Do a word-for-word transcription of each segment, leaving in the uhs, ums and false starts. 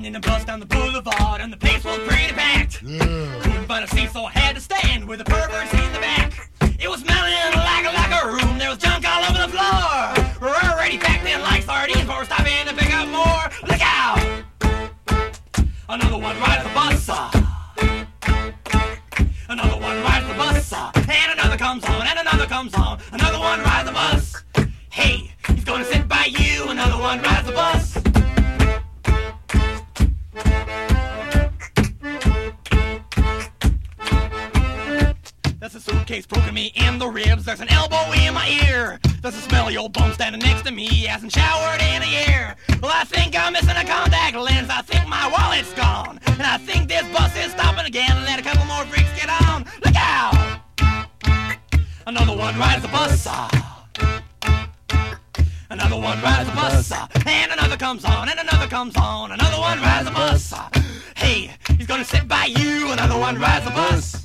Riding in a bus down the boulevard, and the place was pretty packed. Yeah. Couldn't find a seat, so I had to stand with the perverts in the back. It was smelling like a locker room. There was junk all over the floor. We're already packed in like sardines, but we're stopping to pick up more. Look out! Another one rides the bus. uh. Another one rides the bus. uh. And another comes on, and another comes on. Another one rides the bus. Hey, he's gonna sit by you. Another one rides the bus. There's a suitcase poking me in the ribs. There's an elbow in my ear. There's a smelly old bum standing next to me. He hasn't showered in a year. Well, I think I'm missing a contact lens. I think my wallet's gone. And I think this bus is stopping again. Let a couple more freaks get on. Look out! Another one rides the bus. uh. Another one rides the bus. uh. And another comes on, and another comes on. Another one rides the bus. uh. Hey, he's gonna sit by you. Another one rides the bus.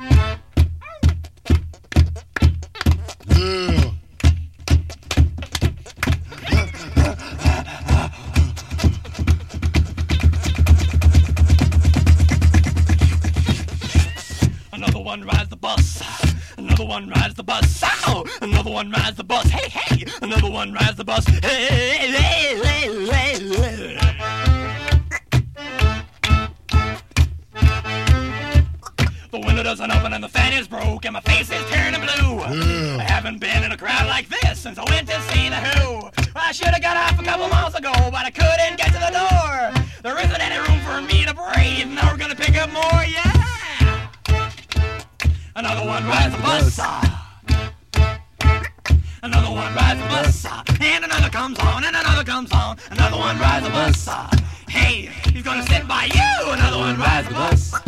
Yeah. Another one rides the bus. Another one rides the bus. Ow! Another one rides the bus. Hey, hey! Another one rides the bus. Hey, hey, hey, hey, hey. The window doesn't open and the fan is broke and my face is turning blue. Yeah. I haven't been in a crowd like this since I went to see The Who. I should have got off a couple miles ago, but I couldn't get to the door. There isn't any room for me to breathe. Now we're gonna pick up more, yeah! Another one rides the bus. uh. Another one rides the bus. uh. And another comes on, and another comes on. Another one rides the bus. uh. Hey, he's gonna sit by you. Another one rides the bus.